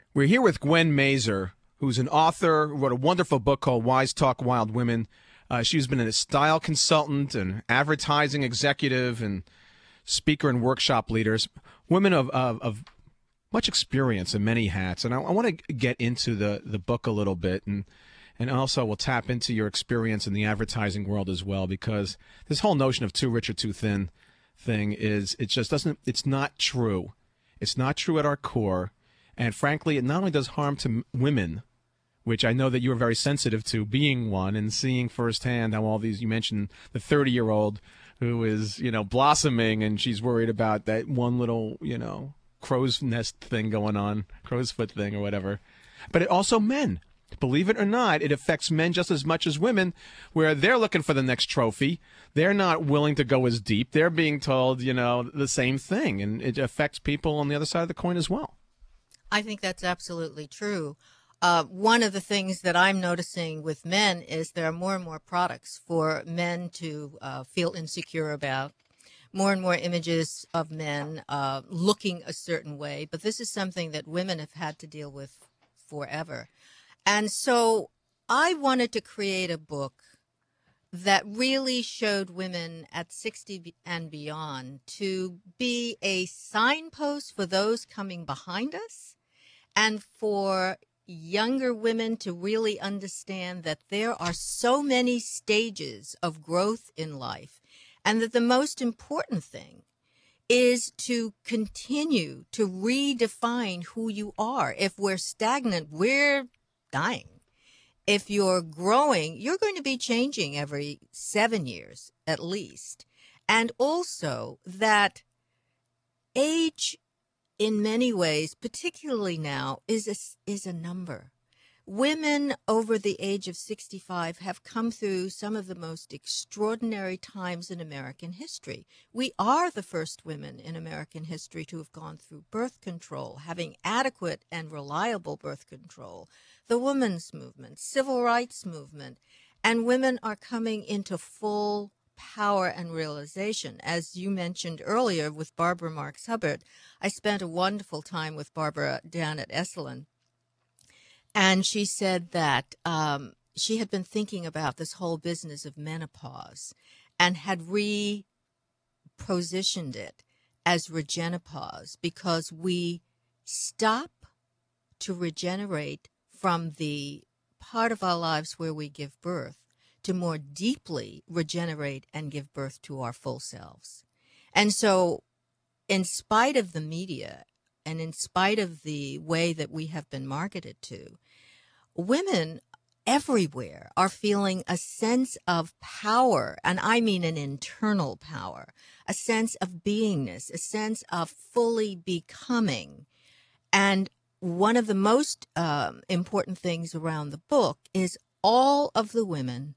We're here with Gwen Mazer, who's an author, wrote a wonderful book called Wise Talk Wild Women. She's been a style consultant and advertising executive and speaker and workshop leaders, women of much experience in many hats. And I want to get into the book a little bit, and also we'll tap into your experience in the advertising world as well, because this whole notion of too rich or too thin thing it's not true. It's not true at our core. And frankly, it not only does harm to women, which I know that you are very sensitive to, being one and seeing firsthand how all these, you mentioned the 30-year-old who is, blossoming, and she's worried about that one little, crow's nest thing going on, crow's foot thing or whatever. But it also men. Believe it or not, it affects men just as much as women, where they're looking for the next trophy. They're not willing to go as deep. They're being told, the same thing, and it affects people on the other side of the coin as well. I think that's absolutely true. One of the things that I'm noticing with men is there are more and more products for men to feel insecure about, more and more images of men looking a certain way. But this is something that women have had to deal with forever. And so I wanted to create a book that really showed women at 60 and beyond to be a signpost for those coming behind us, and for younger women to really understand that there are so many stages of growth in life, and that the most important thing is to continue to redefine who you are. If we're stagnant, we're dying. If you're growing, you're going to be changing every 7 years at least. And also that age, in many ways, particularly now, is a number. Women over the age of 65 have come through some of the most extraordinary times in American history. We are the first women in American history to have gone through birth control, having adequate and reliable birth control, the women's movement, civil rights movement, and women are coming into full power and realization. As you mentioned earlier with Barbara Marx Hubbard, I spent a wonderful time with Barbara down at Esalen, and she said that she had been thinking about this whole business of menopause and had repositioned it as regenopause, because we stop to regenerate from the part of our lives where we give birth to more deeply regenerate and give birth to our full selves. And so, in spite of the media and in spite of the way that we have been marketed to, women everywhere are feeling a sense of power, and I mean an internal power, a sense of beingness, a sense of fully becoming. And one of the most important things around the book is all of the women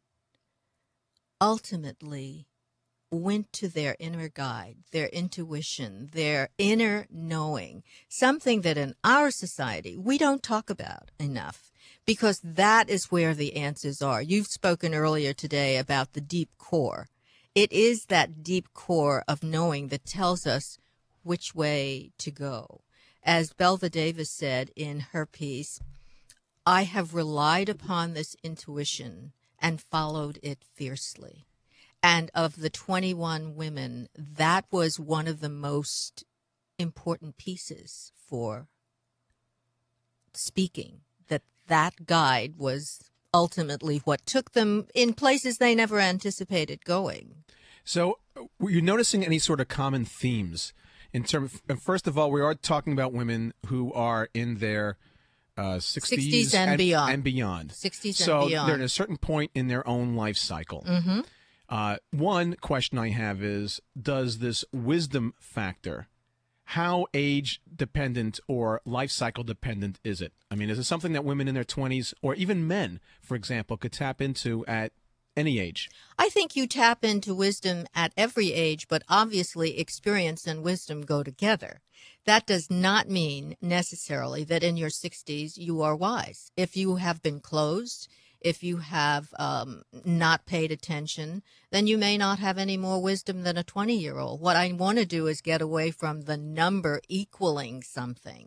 ultimately went to their inner guide, their intuition, their inner knowing, something that in our society we don't talk about enough, because that is where the answers are. You've spoken earlier today about the deep core. It is that deep core of knowing that tells us which way to go. As Belva Davis said in her piece, I have relied upon this intuition and followed it fiercely. And of the 21 women, that was one of the most important pieces for speaking, that guide was ultimately what took them in places they never anticipated going. So were you noticing any sort of common themes in terms of, first of all, we are talking about women who are in their 60s and beyond. 60s and so beyond. they're at a certain point in their own life cycle. Mm-hmm. One question I have is, does this wisdom factor, how age dependent or life cycle dependent is it? I mean, is it something that women in their 20s or even men, for example, could tap into at any age? I think you tap into wisdom at every age, but obviously experience and wisdom go together. That does not mean necessarily that in your 60s you are wise. If you have been closed, if you have not paid attention, then you may not have any more wisdom than a 20-year-old. What I want to do is get away from the number equaling something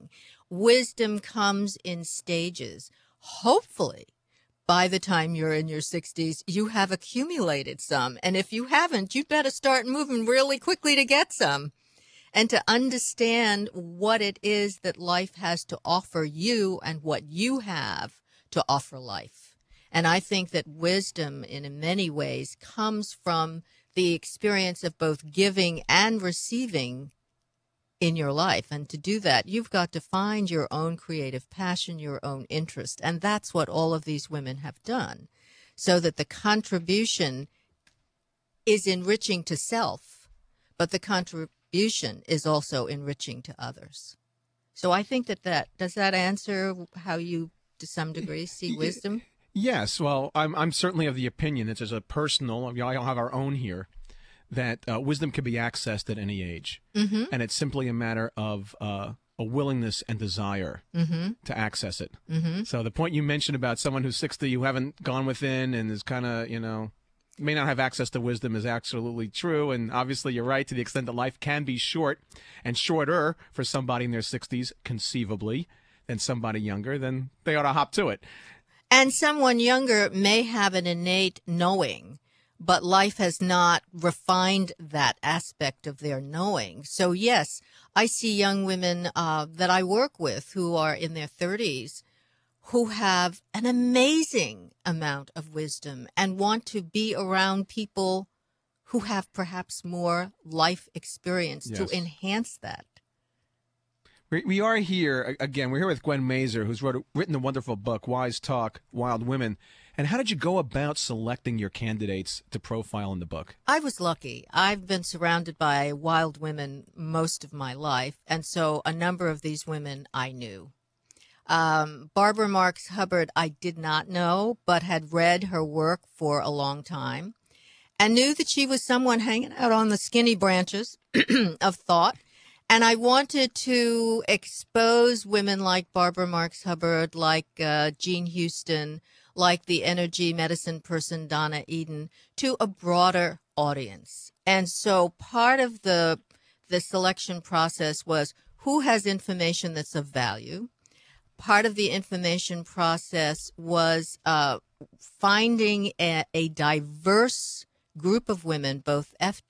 Wisdom comes in stages. Hopefully, by the time you're in your 60s, you have accumulated some. And if you haven't, you'd better start moving really quickly to get some and to understand what it is that life has to offer you and what you have to offer life. And I think that wisdom, in many ways, comes from the experience of both giving and receiving in your life. And to do that, you've got to find your own creative passion, your own interest. And that's what all of these women have done, so that the contribution is enriching to self, but the contribution is also enriching to others. So I think that does that answer how you, to some degree, see wisdom? Yes. Well, I'm certainly of the opinion that there's a personal, we all have our own here, that wisdom can be accessed at any age. Mm-hmm. And it's simply a matter of a willingness and desire to access it. Mm-hmm. So the point you mentioned about someone who's 60 who haven't gone within and is kind of, may not have access to wisdom is absolutely true. And obviously you're right to the extent that life can be short and shorter for somebody in their 60s, conceivably, than somebody younger, then they ought to hop to it. And someone younger may have an innate knowing, but life has not refined that aspect of their knowing. So yes, I see young women that I work with who are in their 30s who have an amazing amount of wisdom and want to be around people who have perhaps more life experience to enhance that. We are here, again, we're here with Gwen Mazer, who's written the wonderful book, Wise Talk, Wild Women. And how did you go about selecting your candidates to profile in the book? I was lucky. I've been surrounded by wild women most of my life, and so a number of these women I knew. Barbara Marx Hubbard I did not know, but had read her work for a long time and knew that she was someone hanging out on the skinny branches of thought. And I wanted to expose women like Barbara Marx Hubbard, like Jean Houston, like the energy medicine person Donna Eden, to a broader audience. And so part of the selection process was who has information that's of value. Part of the information process was finding a diverse group of women, both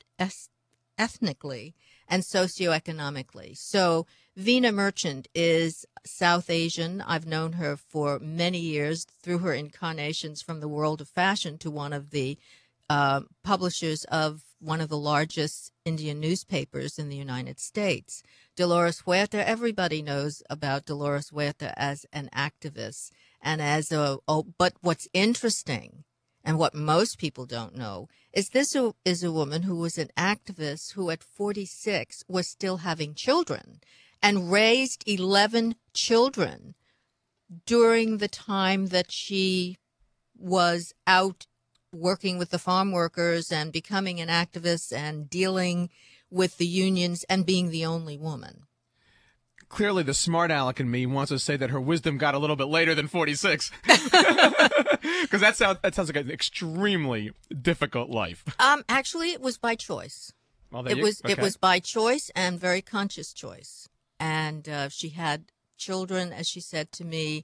ethnically and socioeconomically. So Vina Merchant is South Asian. I've known her for many years through her incarnations from the world of fashion to one of the publishers of one of the largest Indian newspapers in the United States. Dolores Huerta, everybody knows about Dolores Huerta as an activist and as but what's interesting and what most people don't know is this is a woman who was an activist who at 46 was still having children and raised 11 children during the time that she was out working with the farm workers and becoming an activist and dealing with the unions and being the only woman. Clearly, the smart aleck in me wants to say that her wisdom got a little bit later than 46. Because that sounds like an extremely difficult life. Actually, it was by choice. Well, it was by choice and very conscious choice. And she had children, as she said to me,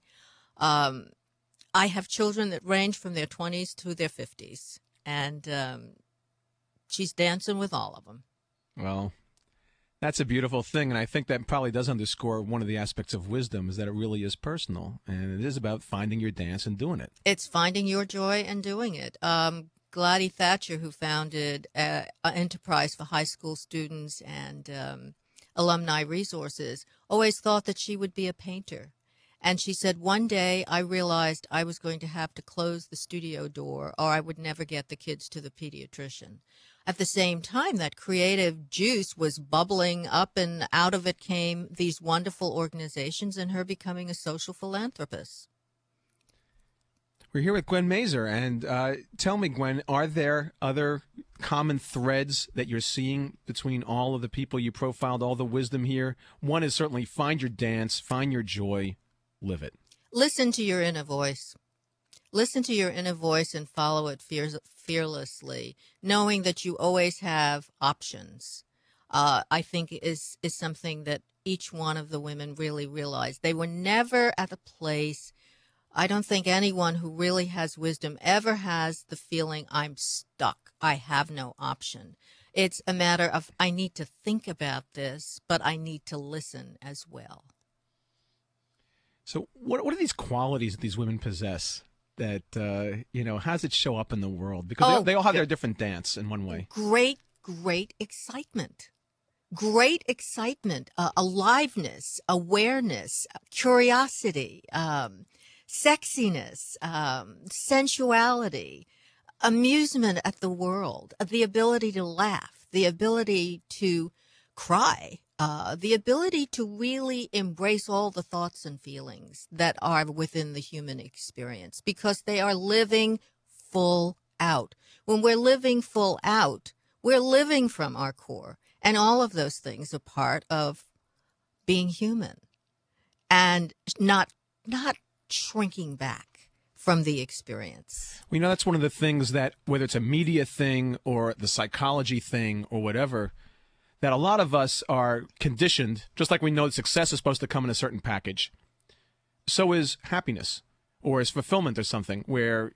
I have children that range from their 20s to their 50s. And she's dancing with all of them. Well, that's a beautiful thing, and I think that probably does underscore one of the aspects of wisdom is that it really is personal, and it is about finding your dance and doing it. It's finding your joy and doing it. Gladys Thatcher, who founded an enterprise for high school students and alumni resources, always thought that she would be a painter. And she said, one day I realized I was going to have to close the studio door or I would never get the kids to the pediatrician. At the same time, that creative juice was bubbling up, and out of it came these wonderful organizations and her becoming a social philanthropist. We're here with Gwen Mazer, and tell me, Gwen, are there other common threads that you're seeing between all of the people you profiled, all the wisdom here? One is certainly find your dance, find your joy, live it. Listen to your inner voice. Listen to your inner voice and follow it fearlessly, knowing that you always have options. I think is something that each one of the women really realized. They were never at a place. I don't think anyone who really has wisdom ever has the feeling, I'm stuck. I have no option. It's a matter of, I need to think about this, but I need to listen as well. So, what are these qualities that these women possess that how does it show up in the world? Because they all have their different dance in one way. Great excitement. Great excitement, aliveness, awareness, curiosity, sexiness, sensuality, amusement at the world, the ability to laugh, the ability to cry, the ability to really embrace all the thoughts and feelings that are within the human experience, because they are living full out. When we're living full out, we're living from our core. And all of those things are part of being human and not shrinking back from the experience. Well, that's one of the things that, whether it's a media thing or the psychology thing or whatever, that a lot of us are conditioned, just like we know that success is supposed to come in a certain package. So is happiness or is fulfillment or something, where,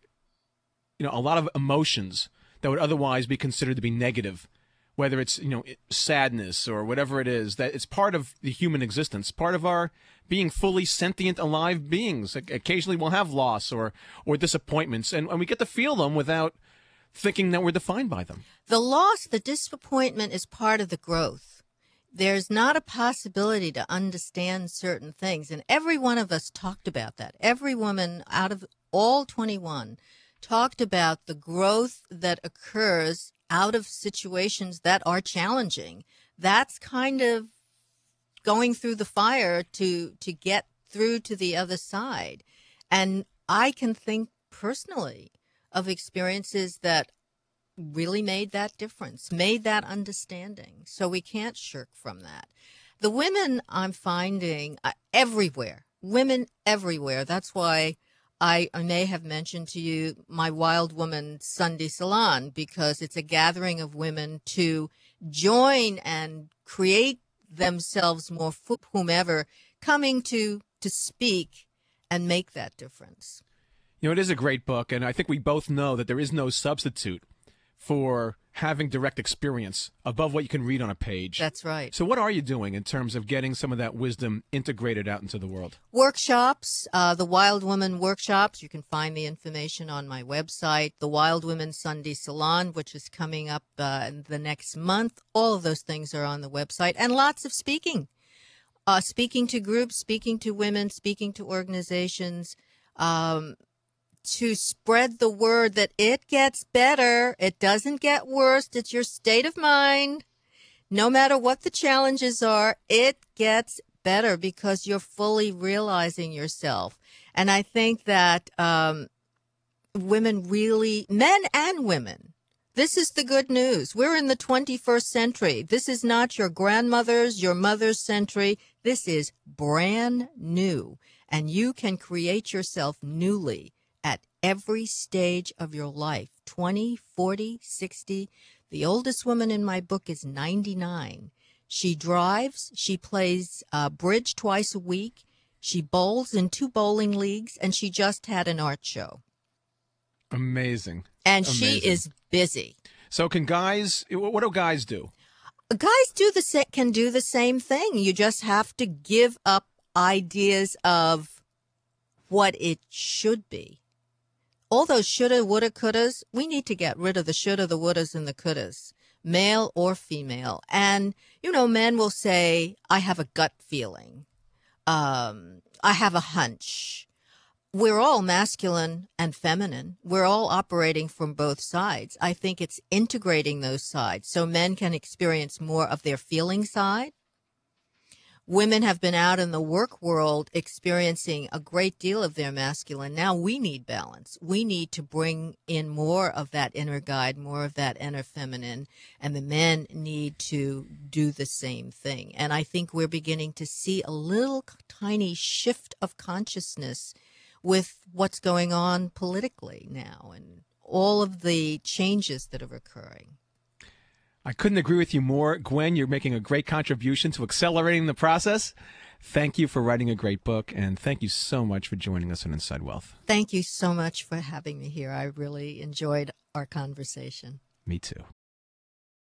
a lot of emotions that would otherwise be considered to be negative, whether it's, sadness or whatever it is, that it's part of the human existence, part of our being fully sentient, alive beings. Occasionally we'll have loss or disappointments, and we get to feel them without thinking that we're defined by them. The loss, the disappointment is part of the growth. There's not a possibility to understand certain things, and every one of us talked about that. Every woman out of all 21 talked about the growth that occurs out of situations that are challenging. That's kind of going through the fire to get through to the other side. And I can think personally of experiences that really made that difference, made that understanding. So we can't shirk from that. The women I'm finding everywhere, women everywhere. That's why I may have mentioned to you my Wild Woman Sunday Salon, because it's a gathering of women to join and create themselves more, whomever, coming to speak and make that difference. It is a great book, and I think we both know that there is no substitute for having direct experience above what you can read on a page. That's right. So what are you doing in terms of getting some of that wisdom integrated out into the world? Workshops, the Wild Woman workshops. You can find the information on my website. The Wild Women Sunday Salon, which is coming up in the next month. All of those things are on the website. And lots of speaking. Speaking to groups, speaking to women, speaking to organizations, to spread the word that it gets better. It doesn't get worse. It's your state of mind. No matter what the challenges are, it gets better because you're fully realizing yourself. And I think that women really, men and women, this is the good news. We're in the 21st century. This is not your grandmother's, your mother's century. This is brand new. And you can create yourself newly at every stage of your life, 20, 40, 60. The oldest woman in my book is 99. She drives, she plays bridge twice a week, she bowls in 2 bowling leagues, and she just had an art show. Amazing. And she is busy. So what do guys do? Guys can do the same thing. You just have to give up ideas of what it should be. All those shoulda, woulda, couldas, we need to get rid of the shoulda, the wouldas, and the couldas, male or female. And, men will say, I have a gut feeling. I have a hunch. We're all masculine and feminine. We're all operating from both sides. I think it's integrating those sides so men can experience more of their feeling side. Women have been out in the work world experiencing a great deal of their masculine. Now we need balance. We need to bring in more of that inner guide, more of that inner feminine, and the men need to do the same thing. And I think we're beginning to see a little tiny shift of consciousness with what's going on politically now and all of the changes that are occurring. I couldn't agree with you more. Gwen, you're making a great contribution to accelerating the process. Thank you for writing a great book, and thank you so much for joining us on Inside Wealth. Thank you so much for having me here. I really enjoyed our conversation. Me too.